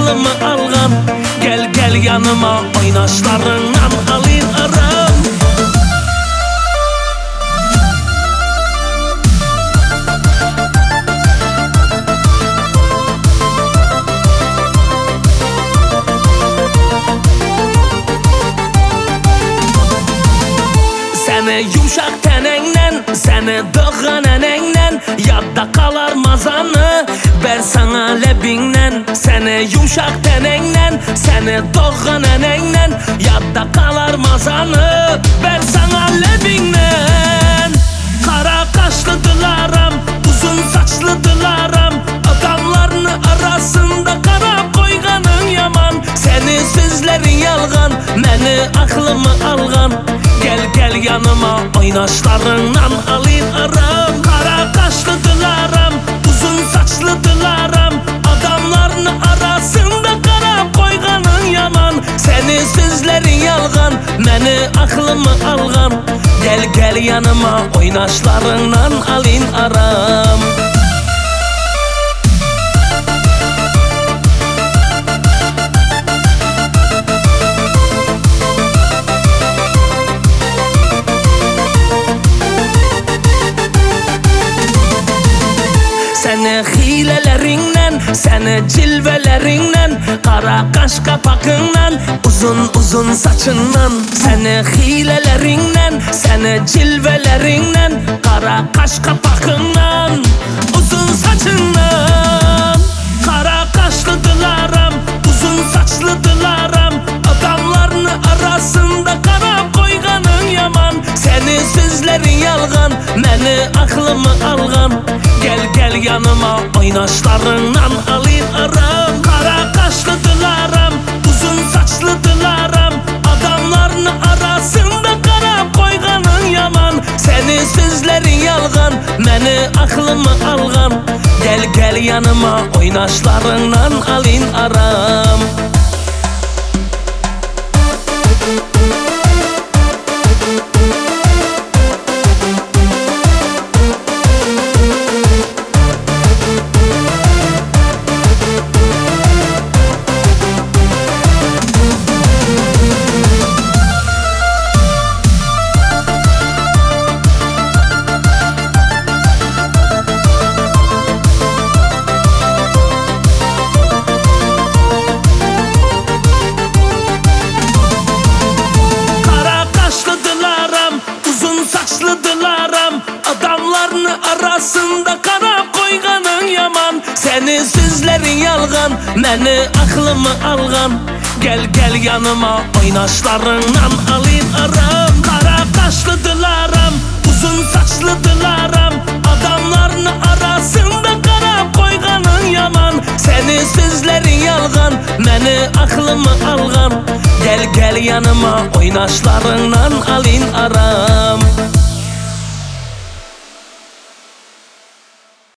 aklımı algan. Gel gel yanıma oynaşlarından alayım aram. Seni yumşak tenenle, seni doğan enenle, yadda kalar mazanı ver sana lebinle. Seni yumşak tenenle, seni doğan enenle, yadda kalar mazanı ver sana lebinle. Kara kaşlı dilaram, uzun saçlı dilaram, adamların arasında kara koyganın yaman. Senin sözlerin yalgan, beni aklımı algan. Gel gel yanıma oynaşlarından alayım aram. Kara kaşlı dilaram, uzun saçlı dilaram, adamların arasında kara koyganın yaman. Senin sözlerin yalgan, beni aklımı algan. Gel gel yanıma oynaşlarından alayım aram. Seni hilelerinden, seni cilvelerinden, kara kaş kapakından, uzun uzun saçından. Seni hilelerinden, seni cilvelerinden, kara kaş kapakından, uzun saçından. Kara kaşlı dilaram, uzun saçlı dilaram, adamların arasında kara koyganın yaman. Senin sözlerin yalgan, beni aklımı algan. Gel gel yanıma oynaşlarından alayım aram. Kara kaşlı dilaram, uzun saçlı dilaram, adamların arasında kara koyganın yaman. Senin sözlerin yalgan, beni aklımı algan. Gel gel yanıma oynaşlarından alayım aram. Adamların arasında kara koyganın yaman. Senin sözlerin yalgan, beni aklımı algan. Gel gel yanıma oynaşlarından alayım aram. Kara kaşlı dilaram, uzun saçlı dilaram, adamların arasında kara koyganın yaman. Senin sözlerin yalgan, beni aklımı algan. Gel gel yanıma oynaşlarından alayım aram.